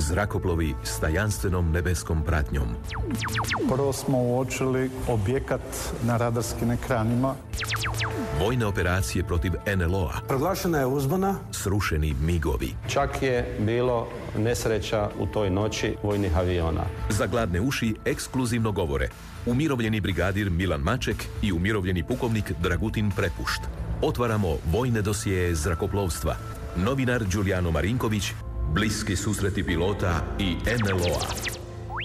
Zrakoplovi s tajanstvenom nebeskom pratnjom. Prvo smo uočili objekat na radarskim ekranima. Vojne operacije protiv NLO-a. Proglašena je uzbuna. Srušeni migovi. Čak je bilo nesreća u toj noći vojnih aviona. Za gladne uši ekskluzivno govore umirovljeni brigadir Milan Maček i umirovljeni pukovnik Dragutin Prepušt. Otvaramo vojne dosjeje zrakoplovstva. Novinar Đulijano Marinković, bliski susreti pilota i NLO-a.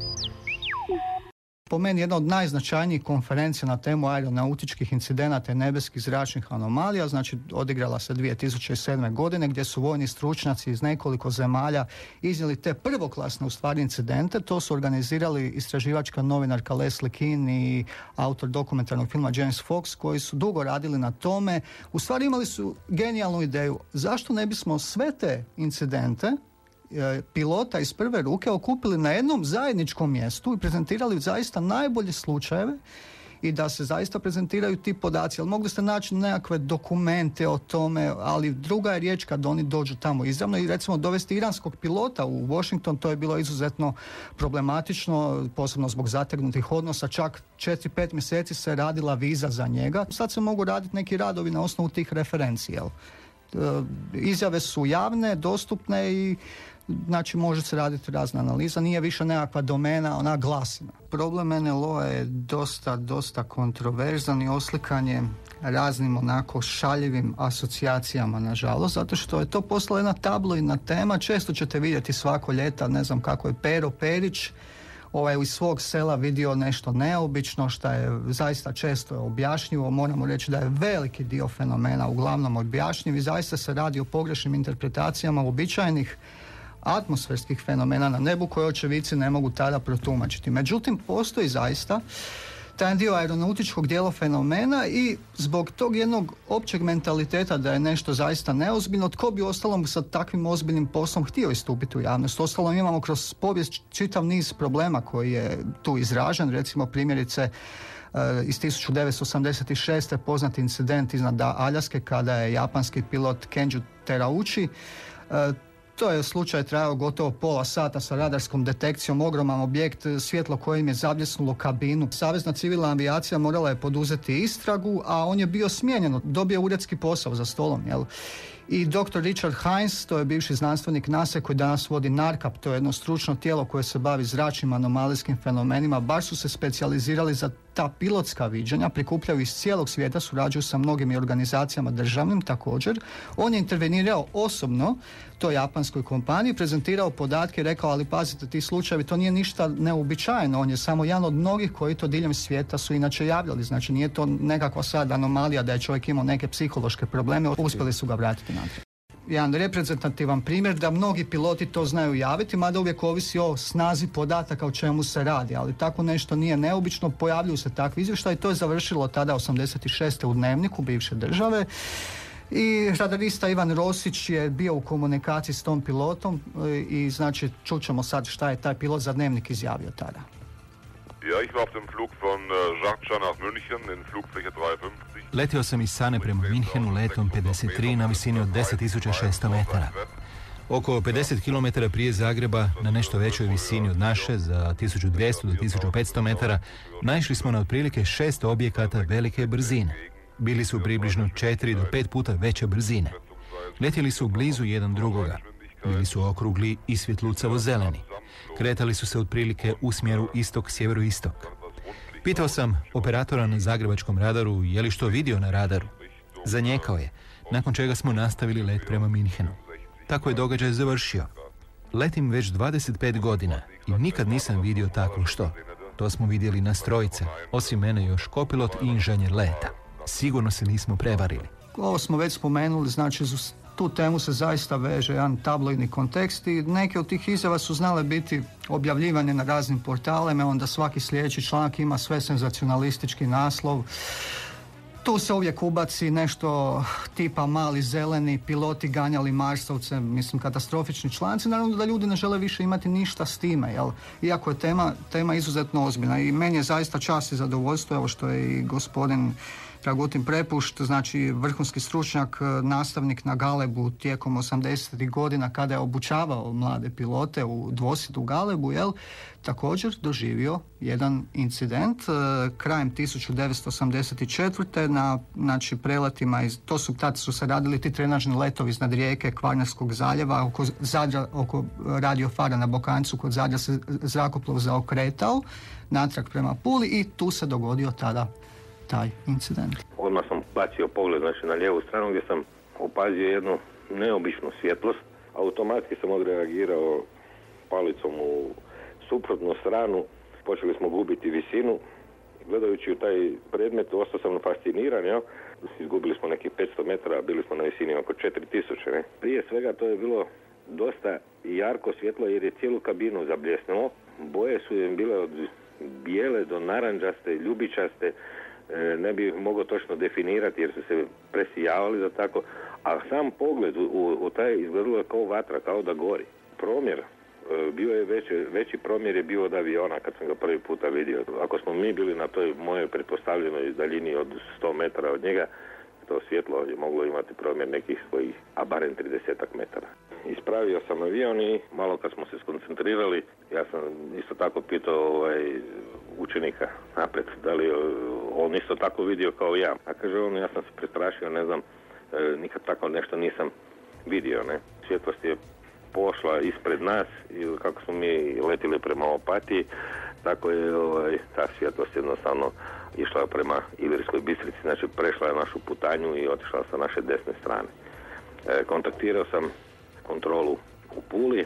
Po meni jedna od najznačajnijih konferencija na temu aeronautičkih incidenata i nebeskih zračnih anomalija, znači odigrala se 2007. godine gdje su vojni stručnjaci iz nekoliko zemalja iznijeli te prvoklasne u stvari incidente. To su organizirali istraživačka novinarka Leslie Kean i autor dokumentarnog filma James Fox, koji su dugo radili na tome. U stvari imali su genijalnu ideju. Zašto ne bismo sve te incidente pilota iz prve ruke okupili na jednom zajedničkom mjestu i prezentirali zaista najbolje slučajeve i da se zaista prezentiraju ti podaci. Ali mogli ste naći nekakve dokumente o tome, ali druga je riječ kad oni dođu tamo izravno i recimo dovesti iranskog pilota u Washington, to je bilo izuzetno problematično, posebno zbog zategnutih odnosa, čak 4-5 mjeseci se radila viza za njega. Sad se mogu raditi neki radovi na osnovu tih referencija. Izjave su javne, dostupne i znači može se raditi razna analiza, nije više nekakva domena, ona glasina. Problem NLO je dosta kontroverzan i oslikan je raznim onako šaljivim asocijacijama, nažalost, zato što je to postala jedna tabloidna tema. Često ćete vidjeti svako ljeta, ne znam kako je Pero Perić iz svog sela vidio nešto neobično, što je zaista često objašnjivo. Moramo reći da je veliki dio fenomena uglavnom objašnjiv i zaista se radi o pogrešnim interpretacijama uobičajenih atmosferskih fenomena na nebu koje očevici ne mogu tada protumačiti. Međutim, postoji zaista taj dio aeronautičkog dijela fenomena i zbog tog jednog općeg mentaliteta da je nešto zaista neozbiljno, tko bi ostalom sa takvim ozbiljnim poslom htio istupiti u javnost. Ostalom imamo kroz povijest čitav niz problema koji je tu izražen, recimo primjerice iz 1986. poznati incident iznad Aljaske kada je japanski pilot Kenju Terauchi. To je slučaj trajao gotovo pola sata sa radarskom detekcijom, ogroman objekt, svjetlo kojim je zabljesnulo kabinu. Savezna civilna avijacija morala je poduzeti istragu, a on je bio smijenjen, dobio uredski posao za stolom, jel? I dr. Richard Hines, to je bivši znanstvenik NASA koji danas vodi NARCAP, to je jedno stručno tijelo koje se bavi zračnim anomalijskim fenomenima, baš su se specijalizirali za ta pilotska viđenja, prikupljaju iz cijelog svijeta, surađuju sa mnogim organizacijama državnim također. On je intervenirao osobno toj japanskoj kompaniji, prezentirao podatke i rekao, ali pazite, ti slučajevi, to nije ništa neuobičajeno, on je samo jedan od mnogih koji to diljem svijeta su inače javljali, znači nije to nekakva sad anomalija da je čovjek imao neke psihološke probleme, uspjeli su ga vratiti natrag. Jedan reprezentativan primjer da mnogi piloti to znaju javiti, mada uvijek ovisi o snazi podataka o čemu se radi, ali tako nešto nije neobično, pojavljuju se takvi izvještaji, to je završilo tada 86. u Dnevniku bivše države i radarista Ivan Rosić je bio u komunikaciji s tom pilotom i znači čućemo sad šta je taj pilot za Dnevnik izjavio tada. Ja, ich war auf dem Flug von Schardscha nach München in Flugfläche 350. Letio sam iz Sane prema Minhenu letom 53 na visini od 10.600 metara. Oko 50 km prije Zagreba, na nešto većoj visini od naše, za 1200 do 1500 metara, naišli smo na otprilike 6 objekata velike brzine. Bili su približno 4 do 5 puta veće brzine. Letjeli su blizu jedan drugoga. Bili su okrugli i svjetlucavo zeleni. Kretali su se otprilike u smjeru istok-sjeveroistok. Pitao sam operatora na zagrebačkom radaru je li što vidio na radaru. Zanjekao je, nakon čega smo nastavili let prema Minhenu. Tako je događaj završio. Letim već 25 godina i nikad nisam vidio tako što. To smo vidjeli nas trojice, osim mene još kopilot i inženjer leta. Sigurno se nismo prevarili. Ovo smo već spomenuli, znači tu temu se zaista veže jedan tabloidni kontekst i neke od tih izjava su znale biti objavljivane na raznim portalima, onda svaki sljedeći članak ima sve senzacionalistički naslov. Tu se uvijek ubaci nešto tipa mali zeleni, piloti ganjali marsovce, mislim katastrofični članci, naravno da ljudi ne žele više imati ništa s time, jel? Iako je tema izuzetno ozbiljna i meni je zaista čast i zadovoljstvo, evo što je i gospodin Dragutin Prepušt, znači vrhunski stručnjak, nastavnik na Galebu tijekom 80. godina kada je obučavao mlade pilote u dvosjedu Galebu, također doživio jedan incident krajem 1984. na preletima tad su se radili ti trenažni letovi iznad Rijeke, Kvarnerskog zaljeva, oko Zadra, oko Radio Fara na Bokanjcu, kod Zadra se zrakoplov zaokretao natrag prema Puli i tu se dogodio tada taj incident. Odmah sam bacio pogled na lijevu stranu gdje sam opazio jednu neobičnu svjetlost. Automatski sam odreagirao palicom u suprotnu stranu. Počeli smo gubiti visinu. Gledajući u taj predmet ostao sam fasciniran. Izgubili smo nekih 500 metara, bili smo na visini oko 4000. Prije svega to je bilo dosta jarko svjetlo jer je cijelu kabinu zabljesnulo. Boje su im bile od bijele do naranđaste, ljubičaste. Ne bi mogao točno definirati jer su se presijavali za tako, a sam pogled u taj izgledalo kao vatra, kao da gori. Promjer, bio je veći promjer je bio od aviona kad sam ga prvi puta vidio. Ako smo mi bili na toj mojoj pretpostavljenoj daljini od 100 metara od njega, to svjetlo je moglo imati promjer nekih svojih, a barem 30 metara. Ispravio sam avion i malo kad smo se skoncentrirali, ja sam isto tako pitao učenika napred, da li on isto tako vidio kao ja. A kaže on, ja sam se prestrašio, ne znam, nikad tako nešto nisam vidio, ne. Svjetlost je pošla ispred nas i kako smo mi letili prema Opatiji, tako je ta svjetlost jednostavno išla prema Ilirskoj Bistrici, znači prešla je našu putanju i otišla sa naše desne strane. Kontaktirao sam kontrolu u Puli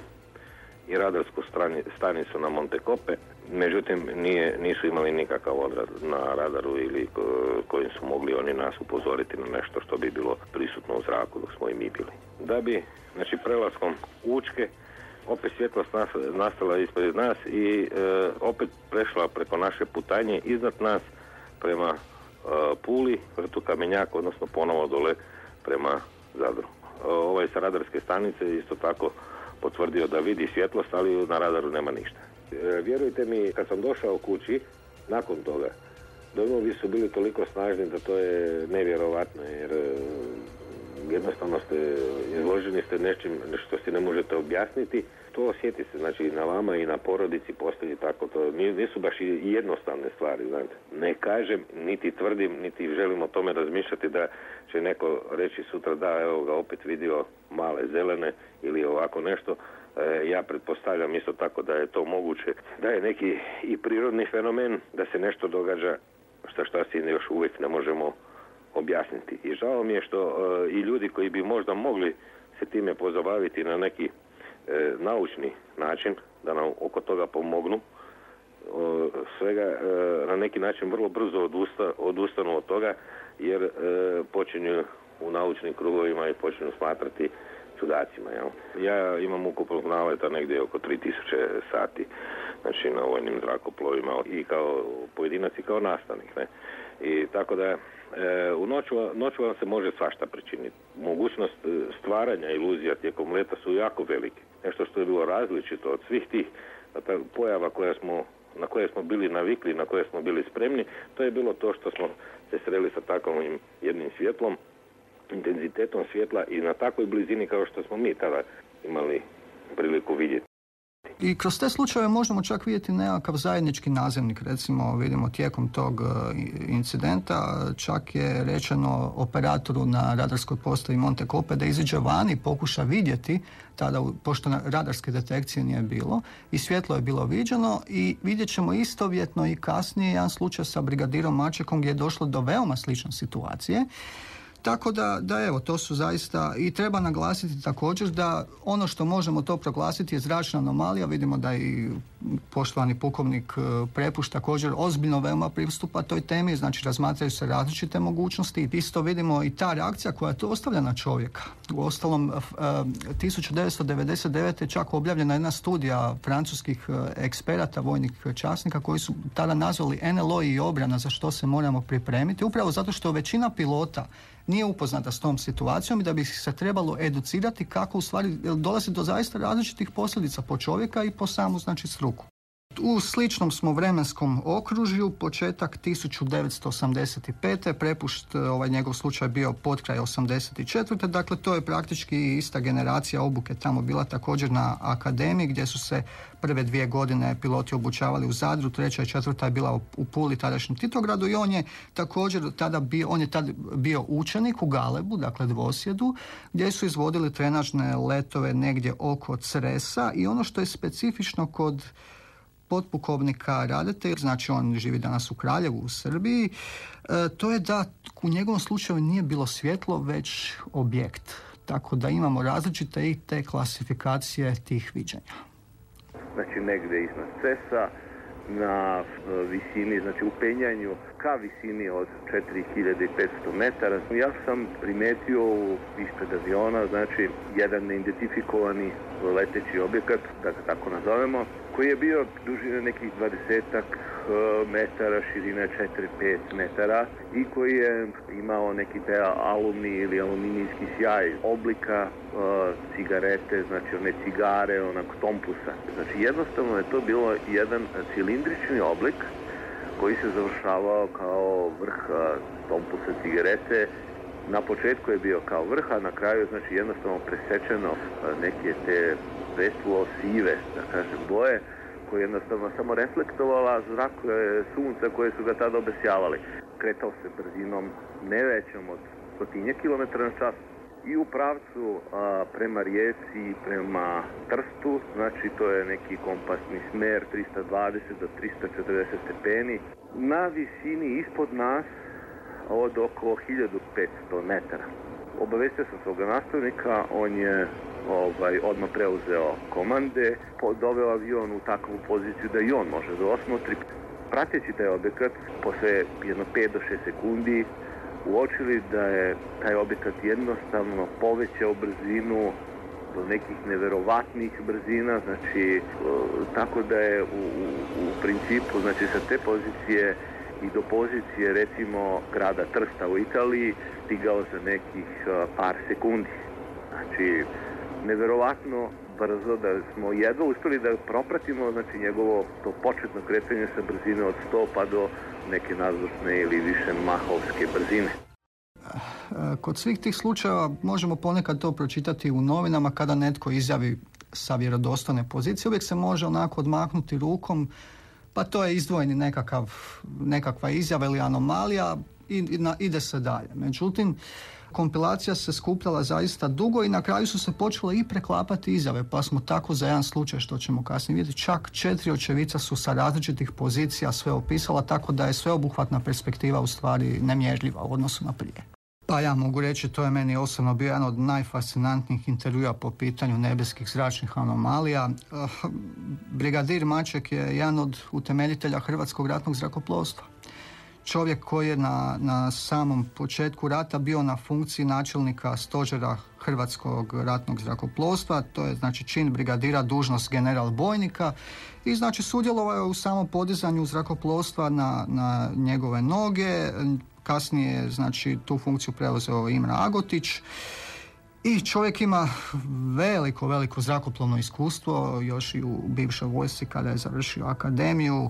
i radarsku stanicu na Montekope, međutim nisu imali nikakav odraz na radaru ili kojim su mogli oni nas upozoriti na nešto što bi bilo prisutno u zraku dok smo i mi bili. Da bi, znači prelaskom Učke, opet svjetlost nastala ispred nas i opet prešla preko naše putanje iznad nas prema Puli, vrtu Kamenjak, odnosno ponovo dole prema Zadru. Sa radarske stanice isto tako potvrdio da vidi svjetlost, ali na radaru nema ništa. Vjerujte mi, kad sam došao kući, nakon toga, dojmovi su bili toliko snažni da to je nevjerovatno, jer jednostavno izloženi ste nečim što si ne možete objasniti. To osjeti se, znači na vama i na porodici postoji tako. To nisu baš i jednostavne stvari, znate. Ne kažem, niti tvrdim, niti želim o tome razmišljati da će neko reći sutra da, evo ga opet vidio male zelene ili ovako nešto. Ja pretpostavljam isto tako da je to moguće, da je neki i prirodni fenomen, da se nešto događa što si još uvijek ne možemo objasniti. I žao mi je što i ljudi koji bi možda mogli se time pozabaviti na neki naučni način, da nam oko toga pomognu, svega na neki način vrlo brzo odustanu od toga, jer počinju u naučnim krugovima i počinju smatrati čudacima. Ja imam ukupnog naleta negdje oko 3000 sati, znači na vojnim zrakoplovima i kao pojedinac i kao nastavnik. Ne? I tako da u noću vam se može svašta pričiniti. Mogućnost stvaranja iluzija tijekom leta su jako velike. Nešto što je bilo različito od svih tih pojava na koje smo bili navikli, na koje smo bili spremni, to je bilo to što smo se sreli sa takvim jednim svjetlom, intenzitetom svjetla i na takvoj blizini kao što smo mi tada imali priliku vidjeti. I kroz te slučajeve možemo čak vidjeti nekakav zajednički nazivnik. Recimo, vidimo tijekom tog incidenta, čak je rečeno operatoru na radarskoj postaji Montekope da iziđe van i pokuša vidjeti, tada, pošto radarske detekcije nije bilo, i svjetlo je bilo viđeno, i vidjet ćemo istovjetno i kasnije jedan slučaj sa brigadirom Mačekom gdje je došlo do veoma slične situacije. Tako da evo, to su zaista, i treba naglasiti također da ono što možemo to proglasiti je zračna anomalija. Vidimo da i poštovani pukovnik Prepušt također ozbiljno veoma pristupa toj temi, znači razmatraju se različite mogućnosti. Isto vidimo i ta reakcija koja to ostavlja na čovjeka. Uostalom, 1999. je čak objavljena jedna studija francuskih eksperata, vojnih časnika, koji su tada nazvali NLO i obrana, za što se moramo pripremiti, upravo zato što većina pilota nije upoznata s tom situacijom i da bi se trebalo educirati kako u stvari dolazi do zaista različitih posljedica po čovjeka i po samu, znači, struku. U sličnom smo vremenskom okružju, početak 1985. Prepušt, njegov slučaj bio potkraj 84. Dakle, to je praktički ista generacija obuke tamo bila također na akademiji, gdje su se prve 2 godine piloti obučavali u Zadru, 3. i 4. je bila u Puli, tadašnjem Titogradu, i on je također tada bio učenik u Galebu, dakle dvosjedu, gdje su izvodili trenažne letove negdje oko Cresa. I ono što je specifično kod potpukovnika Radete, znači on živi danas u Kraljevu u Srbiji, to je da u njegovom slučaju nije bilo svjetlo, već objekt. Tako da imamo različite i te klasifikacije tih viđenja. Znači negdje iznad Cresa, na visini, znači u penjanju ka visini od 4500 metara. Ja sam primetio ispred aviona, znači jedan neidentifikovani leteći objekat, da ga tako nazovemo, koji je bio dužine nekih 20 metara, širine 4-5 metara i koji je imao neki alumni ili aluminijski sjaj oblika cigarete, znači one cigare, onak tompusa. Znači jednostavno je to bilo jedan cilindrični oblik koji se završavao kao vrh tompusa cigarete. Na početku je bio kao vrh, a na kraju znači jednostavno presečeno neke te svetlo sive, da kažem, boje, koje jednostavno samo reflektovala zrak sunca koje su ga tada obesjavali. Kretao se brzinom ne većom od 100 kilometara na čas i u pravcu prema Rijeci, prema Trstu, znači to je neki kompasni smer 320 do 340 stepeni. Na visini ispod nas od oko 1500 metara. Obavestio sam svoga nastavnika, on je odmah preuzeo komande, doveo avion u takvu poziciju da i on može da osmotri. Prateći taj objekat, posle jedno 5 do 6 sekundi, uočili da je taj objekat jednostavno povećao brzinu do nekih neverovatnih brzina, znači tako da je u principu, znači sa te pozicije i do pozicije recimo grada Trsta u Italiji stigao za nekih par sekundi. Znači, neverovatno brzo da smo jedva uspjeli da propratimo, znači njegovo to početno kretanje sa brzine od 100 pa do neke nazvučne ili više mahovske brzine. Kod svih tih slučajeva možemo ponekad to pročitati u novinama kada netko izjavi sa vjerodostojne pozicije. Uvijek se može onako odmahnuti rukom, pa to je izdvojeni nekakva izjava ili anomalija i ide se dalje. Međutim, kompilacija se skupljala zaista dugo i na kraju su se počele i preklapati izjave, pa smo tako za jedan slučaj, što ćemo kasnije vidjeti, čak 4 očevica su sa različitih pozicija sve opisala, tako da je sveobuhvatna perspektiva u stvari nemjerljiva u odnosu na prije. Pa ja mogu reći, to je meni osobno bio jedan od najfascinantnijih intervjua po pitanju nebeskih zračnih anomalija. Brigadir Maček je jedan od utemeljitelja Hrvatskog ratnog zrakoplovstva. Čovjek koji je na samom početku rata bio na funkciji načelnika stožera Hrvatskog ratnog zrakoplovstva, to je znači čin brigadira, dužnost general bojnika, i znači sudjelovao je u samom podizanju zrakoplovstva na njegove noge. Kasnije znači tu funkciju preuzeo Imre Agotić i čovjek ima veliko zrakoplovno iskustvo još i u bivšoj vojsci kada je završio akademiju.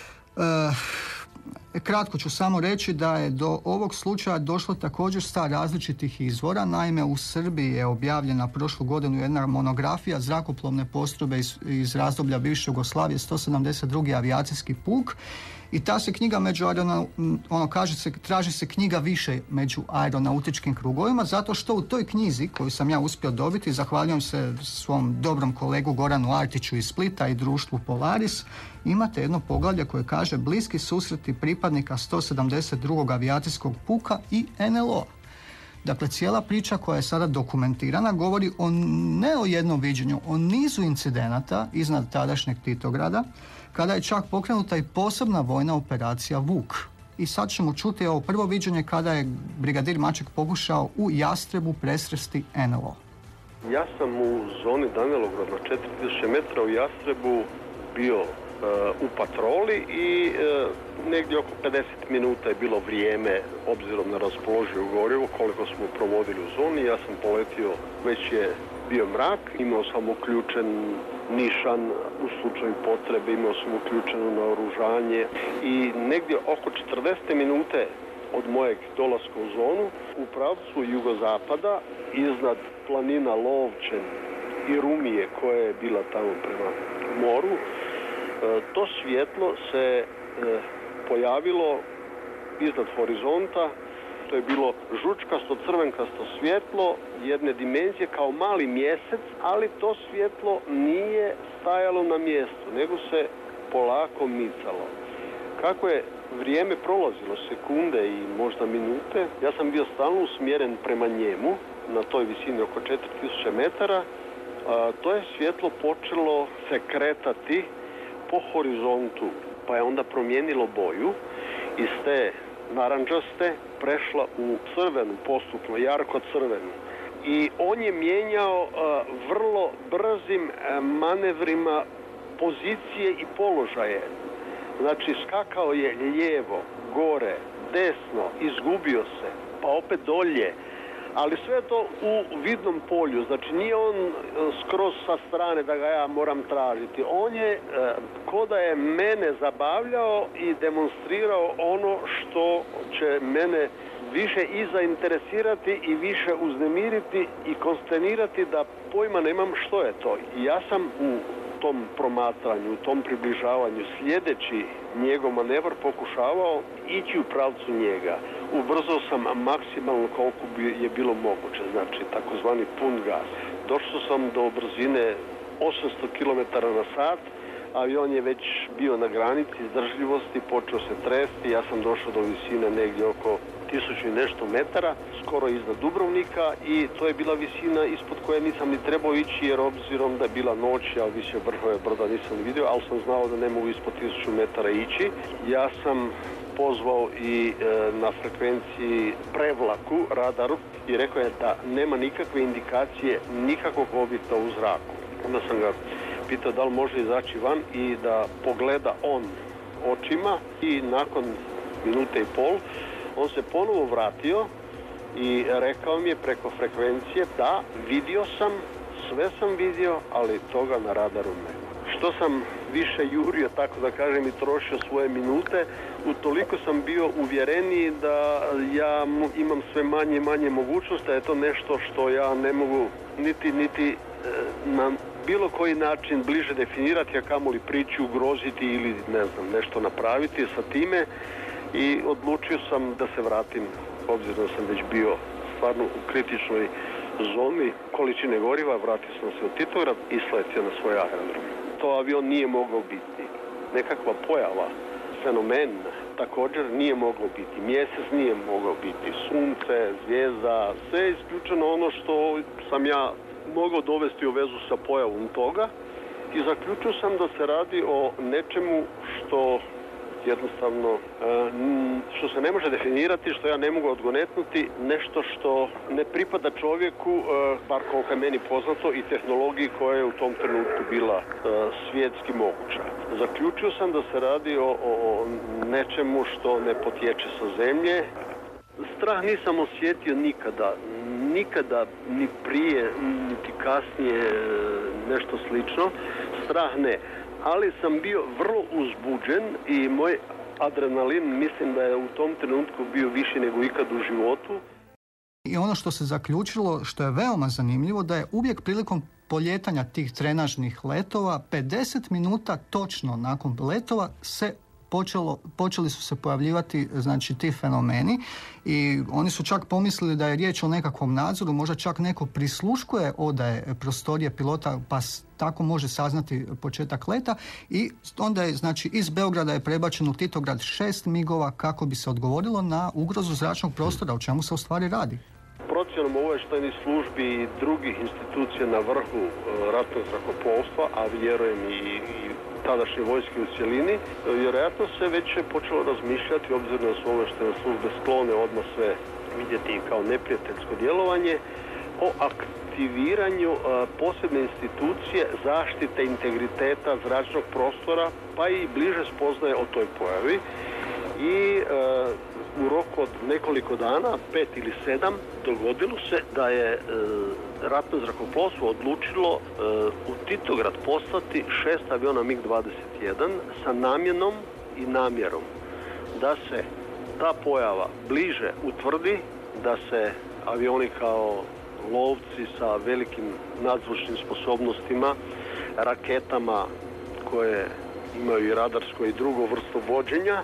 Kratko ću samo reći da je do ovog slučaja došlo također sa različitih izvora. Naime, u Srbiji je objavljena prošlu godinu jedna monografija zrakoplovne postrojbe iz razdoblja bivše Jugoslavije, 172. avijacijski puk. I ta se knjiga traži se knjiga više među aeronautičkim krugovima, zato što u toj knjizi koju sam ja uspio dobiti, zahvaljujem se svom dobrom kolegu Goranu Artiću iz Splita i društvu Polaris, imate jedno poglavlje koje kaže bliski susreti pripadnika 172. avijacijskog puka i NLO. Dakle, cijela priča koja je sada dokumentirana govori ne o jednom viđenju, o nizu incidenata iznad tadašnjeg Titograda, kada je čak pokrenuta i posebna vojna operacija Vuk. I sad ćemo čuti ovo prvo viđenje kada je brigadir Maček pokušao u Jastrebu presresti NLO. Ja sam u zoni Danilograd na 4000 metra u Jastrebu bio u patroli i negdje oko 50 minuta je bilo vrijeme, obzirom na raspoloživo gorivo, koliko smo provodili u zoni. Ja sam poletio, već je bio mrak, imao sam uključen nišan u slučaju potrebe, imao sam uključeno naoružanje i negdje oko 40 minute od mojeg dolaska u zonu u pravcu jugozapada iznad planina Lovćen i Rumije koja je bila tamo prema moru, to svjetlo se pojavilo iznad horizonta. To je bilo žučkasto, crvenkasto svjetlo jedne dimenzije kao mali mjesec, ali to svjetlo nije stajalo na mjestu, nego se polako micalo. Kako je vrijeme prolazilo, sekunde i možda minute, ja sam bio stalno usmjeren prema njemu, na toj visini oko 4000 metara. To je svjetlo počelo se kretati po horizontu, pa je onda promijenilo boju iz te narandžaste prešla u crvenu postupno, jarko crvenu. I on je mijenjao vrlo brzim manevrima pozicije i položaje. Znači skakao je lijevo, gore, desno, izgubio se, pa opet dolje. Ali sve to u vidnom polju, znači nije on skroz sa strane da ga ja moram tražiti. On je ko da je mene zabavljao i demonstrirao ono što će mene više i zainteresirati i više uznemiriti i konsternirati da pojma nemam što je to. I ja sam u tom promatranju, u tom približavanju, sljedeći njegov manevar pokušavao ići u pravcu njega. Ubrzao sam maksimalno koliko je bilo moguće, znači takozvani pun gas. Došao sam do brzine 800 km na sat, avion je već bio na granici izdržljivosti, počeo se tresti, ja sam došao do visine negdje oko 1000 i nešto metara, skoro iznad Dubrovnika i to je bila visina ispod koje nisam ni trebao ići jer obzirom da je bila noć, ja više vrhove brda nisam vidio, ali sam znao da ne mogu ispod 1000 metara ići. Ja sam pozvao i na frekvenciji prevlaku, radaru, i rekao je da nema nikakve indikacije nikakvog objekta u zraku. Onda sam ga pitao da li može izaći van i da pogleda on očima i nakon minute i pol on se ponovo vratio i rekao mi je preko frekvencije da vidio sam, sve sam vidio, ali toga na radaru nema. Što sam više jurio, tako da kažem, i trošio svoje minute, utoliko sam bio uvjereniji da ja imam sve manje i manje mogućnosti, da je to nešto što ja ne mogu niti na bilo koji način bliže definirati, a kamoli prići, ugroziti ili ne znam, nešto napraviti sa time. I odlučio sam da se vratim, obzirom da sam već bio stvarno u kritičnoj zoni količine goriva, vratio sam se u Titograd i sletio na svoj aerodrom. To avion nije mogao biti. Nekakva pojava, fenomen također nije mogao biti. Mjesec nije mogao biti. Sunce, zvijezda, sve je isključeno ono što sam ja mogao dovesti u vezu sa pojavom toga i zaključio sam da se radi o nečemu što jednostavno što se ne može definirati, što ja ne mogu odgonetnuti, nešto što ne pripada čovjeku, bar koliko je meni poznato, i tehnologiji koja je u tom trenutku bila svjetski moguća. Zaključio sam da se radi o nečemu što ne potječe sa zemlje. Strah nisam osjetio nikada ni prije, niti kasnije nešto slično. Strah ne. Ali sam bio vrlo uzbuđen i moj adrenalin mislim da je u tom trenutku bio više nego ikad u životu. I ono što se zaključilo, što je veoma zanimljivo, da je uvijek prilikom poljetanja tih trenažnih letova 50 minuta točno nakon letova počeli su se pojavljivati, znači, ti fenomeni i oni su čak pomislili da je riječ o nekakvom nadzoru, možda čak neko prisluškuje odaje prostorije pilota pa tako može saznati početak leta i onda je, znači, iz Beograda je prebačen u Titograd 6 migova kako bi se odgovorilo na ugrozu zračnog prostora, o čemu se u stvari radi. Procjenom obavještajnih službi i drugih institucija na vrhu ratnog zrakoplovstva, a vjerujem i tadašnje vojske u cjelini, vjerojatno se već je počelo razmišljati, obzirom da su obavještajne službe sklone odmah sve vidjeti kao neprijateljsko djelovanje, o aktiviranju posebne institucije zaštite integriteta zračnog prostora, pa i bliže spoznaje o toj pojavi. I u roku od nekoliko dana, 5 ili 7, dogodilo se da je ratno zrakoplovstvo odlučilo u Titograd poslati 6 aviona MiG-21 sa namjenom i namjerom da se ta pojava bliže utvrdi, da se avioni kao lovci sa velikim nadzvučnim sposobnostima, raketama koje imaju i radarsko i drugo vrstu vođenja,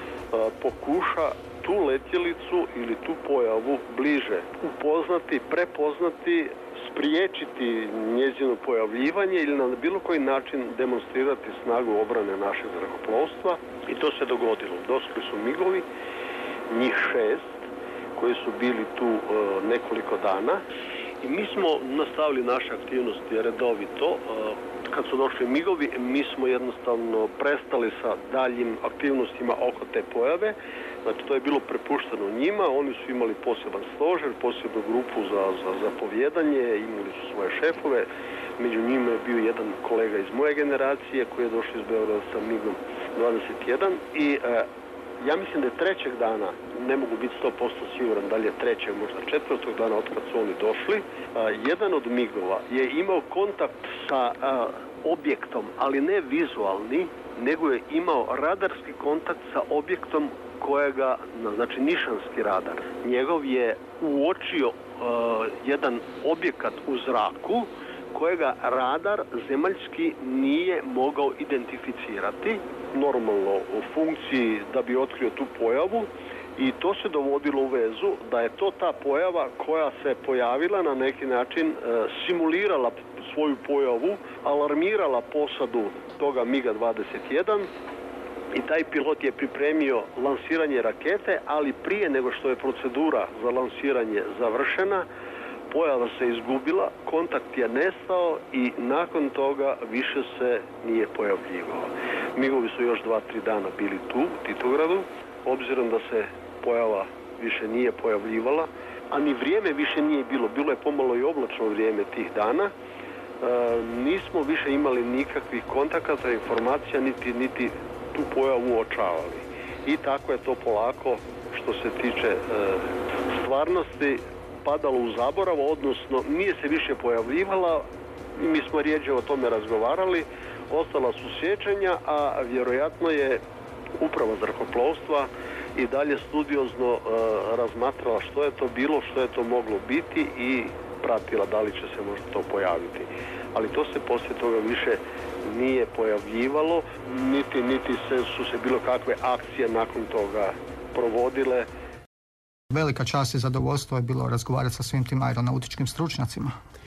pokuša tu letjelicu ili tu pojavu bliže upoznati, prepoznati, spriječiti njezino pojavljivanje ili na bilo koji način demonstrirati snagu obrane našeg zrakoplovstva. I to se dogodilo. Došli su migovi, njih 6, koji su bili tu nekoliko dana i mi smo nastavili naše aktivnosti redovito. Kad su došli migovi, mi smo jednostavno prestali sa daljim aktivnostima oko te pojave. Znači, to je bilo prepušteno njima, oni su imali poseban stožer, posebnu grupu za zapovjedanje, imali su svoje šefove. Među njima je bio jedan kolega iz moje generacije koji je došao iz Beograda sa MiG-om 21 i ja mislim da je trećeg dana, ne mogu biti 100% siguran da li je trećeg, možda četvrtog dana od kad su oni došli, jedan od MiG-ova je imao kontakt sa objektom, ali ne vizualni, nego je imao radarski kontakt sa objektom kojega, znači nišanski radar. Njegov je uočio jedan objekat u zraku kojega radar zemaljski nije mogao identificirati, normalno u funkciji da bi otkrio tu pojavu, i to se dovodilo u vezu da je to ta pojava koja se pojavila na neki način, simulirala svoju pojavu, alarmirala posadu toga MiG-21 i taj pilot je pripremio lansiranje rakete, ali prije nego što je procedura za lansiranje završena, pojava se izgubila, kontakt je nestao i nakon toga više se nije pojavljivao. MiG-ovi su još 2-3 dana bili tu, u Titogradu, obzirom da se pojava više nije pojavljivala, a ni vrijeme više nije bilo. Bilo je pomalo i oblačno vrijeme tih dana. Nismo više imali nikakvih kontakata, informacija, niti tu pojavu uočavali. I tako je to polako, što se tiče stvarnosti, padalo u zaborav, odnosno nije se više pojavljivala, mi smo rijeđe o tome razgovarali, ostala su sjećanja, a vjerojatno je uprava zrakoplovstva i dalje studiozno razmatrala što je to bilo, što je to moglo biti i pratila da li će se možda to pojaviti. Ali to se poslije toga više nije pojavljivalo, niti su se bilo kakve akcije nakon toga provodile. Velika čast i zadovoljstvo je bilo razgovarati sa svim tim aeronautičkim stručnjacima.